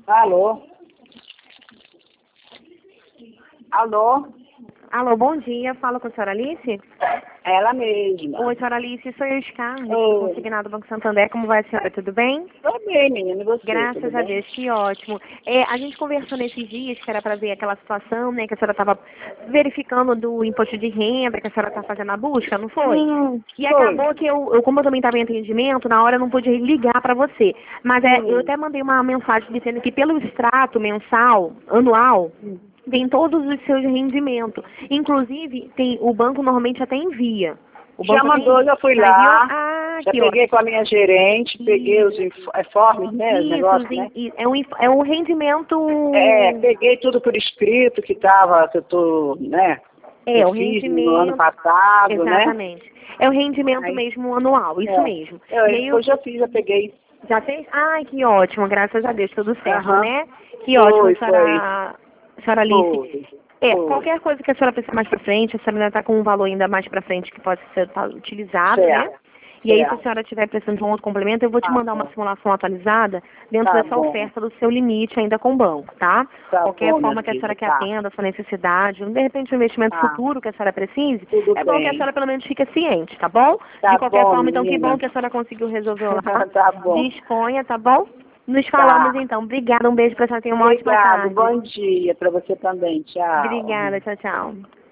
Alô? Alô? Alô, bom dia. Fala com a senhora Alice? Ela mesma. Oi, senhora Alice, sou eu, Scarlett, Oi. consignado do Banco Santander. Como vai a senhora? Tudo bem? Tô bem, menina. E você? Graças Tudo a bem? Deus, que ótimo. A gente conversou nesses dias que era para ver aquela situação, né, que a senhora estava verificando do imposto de renda, que a senhora está fazendo a busca, não foi? E Foi. acabou que como eu também estava em atendimento, na hora eu não pude ligar para você. Mas eu até mandei uma mensagem dizendo que pelo extrato mensal, anual, tem todos os seus rendimentos. Inclusive, o banco normalmente até envia. O Já banco mandou, já fui já lá. enviou? Ah, Já que peguei ótimo. com a minha gerente, peguei os informes, né? Os negócios, né? É um rendimento. Peguei tudo por escrito que eu tô, né? Eu O fiz no ano rendimento. passado, né? Exatamente. É o rendimento Aí, mesmo anual, isso mesmo. E aí depois já fiz, já peguei. já fez? Ai, que ótimo, graças a Deus, tudo certo, Aham. né? Que ótimo, Foi. senhora Alice. Foi. Qualquer coisa que a senhora precisar mais pra frente, a senhora ainda está com um valor ainda mais pra frente que pode ser utilizado, né? E aí, se a senhora estiver precisando de um outro complemento, eu vou te mandar uma simulação atualizada dentro dessa oferta do seu limite ainda com o banco, tá? Qualquer forma que a senhora que atenda a sua necessidade, de repente um investimento futuro que a senhora precise, Tudo bom que a bem. senhora pelo menos fique ciente, tá bom? De qualquer forma, então, que menina. bom que a senhora conseguiu resolver lá. Tá bom. Disponha, tá bom? Nos falamos então. Obrigada, um beijo pra senhora, tenha uma ótima Obrigado, tarde. bom dia para você também. Tchau. Obrigada, tchau, tchau.